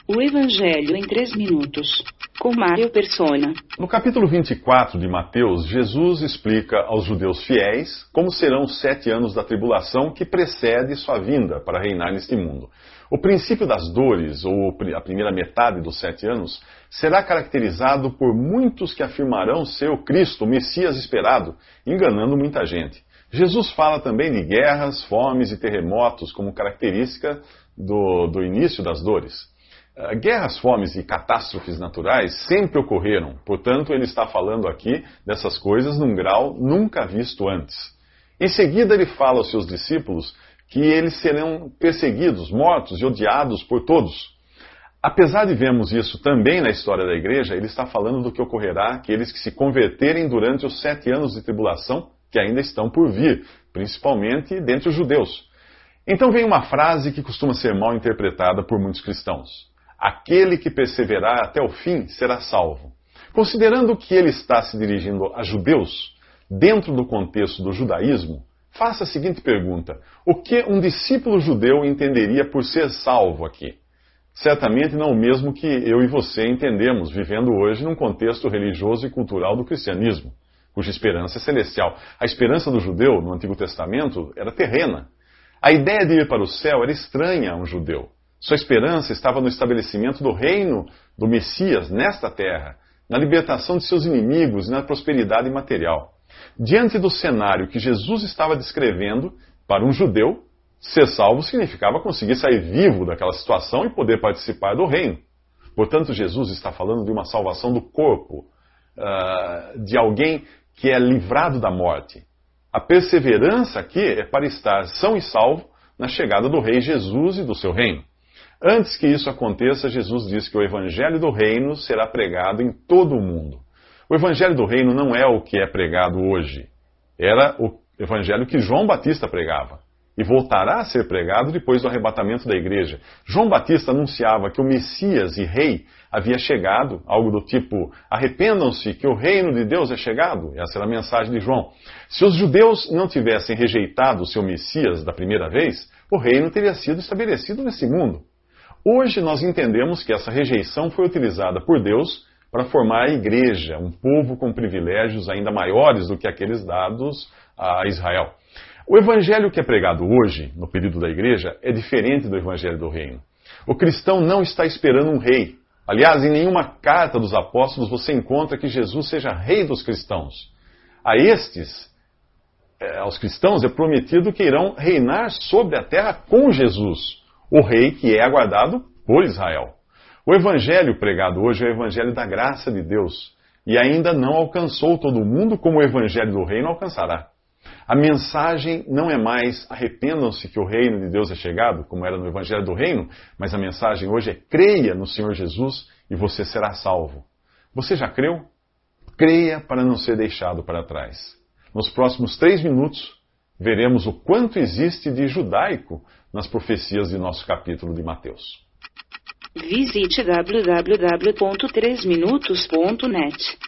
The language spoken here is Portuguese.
O Evangelho em 3 minutos, com Mário Persona. No capítulo 24 de Mateus, Jesus explica aos judeus fiéis como serão os 7 anos da tribulação que precede sua vinda para reinar neste mundo. O princípio das dores, ou a primeira metade dos 7 anos, será caracterizado por muitos que afirmarão ser o Cristo, o Messias esperado, enganando muita gente. Jesus fala também de guerras, fomes e terremotos como característica do início das dores. Guerras, fomes e catástrofes naturais sempre ocorreram, portanto ele está falando aqui dessas coisas num grau nunca visto antes. Em seguida ele fala aos seus discípulos que eles serão perseguidos, mortos e odiados por todos. Apesar de vermos isso também na história da igreja, ele está falando do que ocorrerá àqueles que se converterem durante os 7 anos de tribulação que ainda estão por vir, principalmente dentre os judeus. Então vem uma frase que costuma ser mal interpretada por muitos cristãos. Aquele que perseverar até o fim será salvo. Considerando que ele está se dirigindo a judeus, dentro do contexto do judaísmo, faça a seguinte pergunta: o que um discípulo judeu entenderia por ser salvo aqui? Certamente não o mesmo que eu e você entendemos, vivendo hoje num contexto religioso e cultural do cristianismo, cuja esperança é celestial. A esperança do judeu, no Antigo Testamento, era terrena. A ideia de ir para o céu era estranha a um judeu. Sua esperança estava no estabelecimento do reino do Messias nesta terra, na libertação de seus inimigos e na prosperidade material. Diante do cenário que Jesus estava descrevendo, para um judeu, ser salvo significava conseguir sair vivo daquela situação e poder participar do reino. Portanto, Jesus está falando de uma salvação do corpo, de alguém que é livrado da morte. A perseverança aqui é para estar são e salvo na chegada do Rei Jesus e do seu reino. Antes que isso aconteça, Jesus diz que o Evangelho do Reino será pregado em todo o mundo. O Evangelho do Reino não é o que é pregado hoje. Era o Evangelho que João Batista pregava. E voltará a ser pregado depois do arrebatamento da igreja. João Batista anunciava que o Messias e Rei havia chegado, algo do tipo: arrependam-se que o reino de Deus é chegado. Essa era a mensagem de João. Se os judeus não tivessem rejeitado o seu Messias da primeira vez, o reino teria sido estabelecido nesse mundo. Hoje nós entendemos que essa rejeição foi utilizada por Deus para formar a igreja, um povo com privilégios ainda maiores do que aqueles dados a Israel. O evangelho que é pregado hoje, no período da igreja, é diferente do evangelho do reino. O cristão não está esperando um rei. Aliás, em nenhuma carta dos apóstolos você encontra que Jesus seja rei dos cristãos. Aos cristãos é prometido que irão reinar sobre a terra com Jesus, o rei que é aguardado por Israel. O evangelho pregado hoje é o evangelho da graça de Deus e ainda não alcançou todo mundo como o evangelho do reino alcançará. A mensagem não é mais arrependam-se que o reino de Deus é chegado, como era no evangelho do reino, mas a mensagem hoje é creia no Senhor Jesus e você será salvo. Você já creu? Creia para não ser deixado para trás. Nos próximos 3 minutos, veremos o quanto existe de judaico nas profecias de nosso capítulo de Mateus. Visite www.3minutos.net.